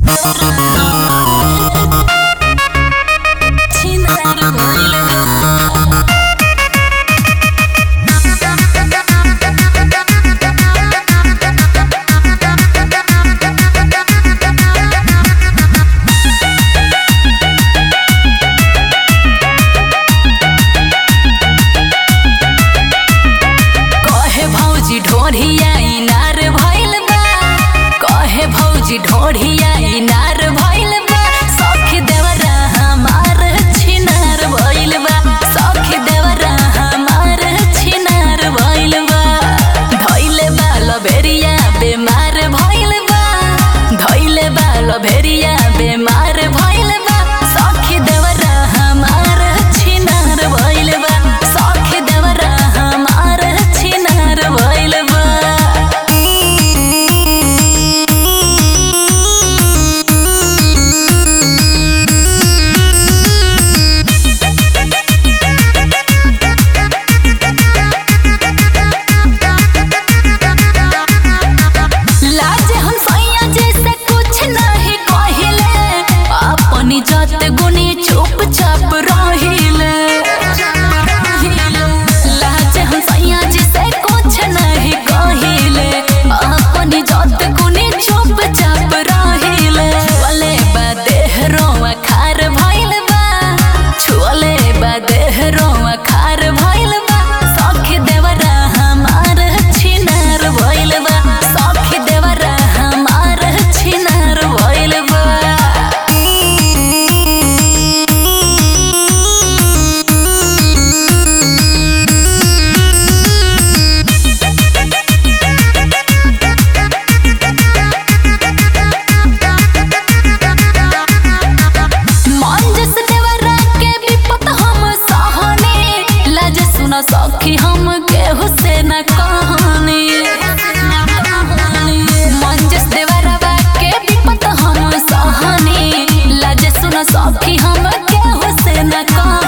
ढोढ़िया इनार भइल बा, कहे भौजी ढोढ़िया इनार भइल बा, सखी देवरा हमार छिनार भइल बा, सखी देवरा हमार छिनार भइल बा। धइले बा लभेरिया बेमार भइल बा, धइले बा लभेरिया बेमार भइल बा, सखी देवरा हमार छिनार भइल बा, सखी देवरा हमार छिनार भइल बा। जात गुनी चुपचाप रहिले, लाज हम सैया जी से कुछ नहीं कहिले, अपनी जात गुनी चुपचाप रहिले। छुअले बा देह रोआ खार भइल बा, छुअले बा देह रोआ खार भइल बा, सखी देवरा हमार छिनार भइल बा, सखी देवरा हमार छिनार भइल बा। सखी हम केहू से न कहानी, मंजस देवरवा के विपत हम सहनी, लाज सुन सखी हम केहू से न कहानी।